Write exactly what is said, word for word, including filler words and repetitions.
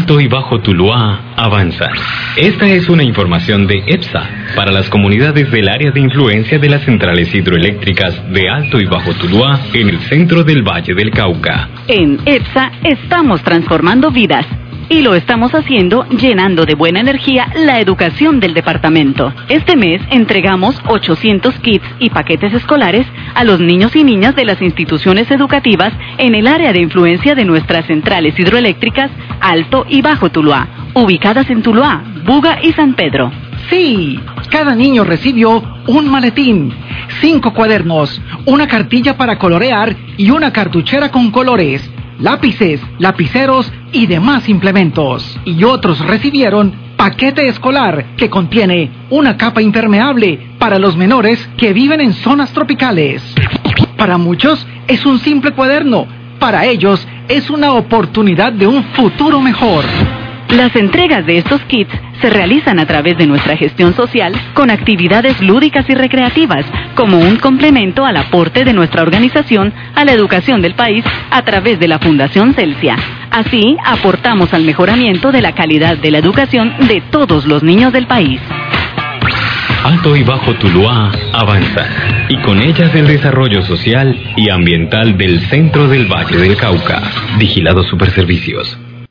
Alto y Bajo Tuluá avanza. Esta es una información de EPSA para las comunidades del área de influencia de las centrales hidroeléctricas de Alto y Bajo Tuluá en el centro del Valle del Cauca. En EPSA estamos transformando vidas. Y lo estamos haciendo llenando de buena energía la educación del departamento. Este mes entregamos ochocientos kits y paquetes escolares a los niños y niñas de las instituciones educativas en el área de influencia de nuestras centrales hidroeléctricas Alto y Bajo Tuluá, ubicadas en Tuluá, Buga y San Pedro. Sí, cada niño recibió un maletín, cinco cuadernos, una cartilla para colorear y una cartuchera con colores, lápices, lapiceros y demás implementos. Y otros recibieron paquete escolar que contiene una capa impermeable para los menores que viven en zonas tropicales. Para muchos es un simple cuaderno, para ellos es una oportunidad de un futuro mejor. Las entregas de estos kits se realizan a través de nuestra gestión social con actividades lúdicas y recreativas, como un complemento al aporte de nuestra organización a la educación del país a través de la Fundación Celsia. Así, aportamos al mejoramiento de la calidad de la educación de todos los niños del país. Alto y Bajo Tuluá avanza, y con ellas el desarrollo social y ambiental del centro del Valle del Cauca. Vigilados Superservicios.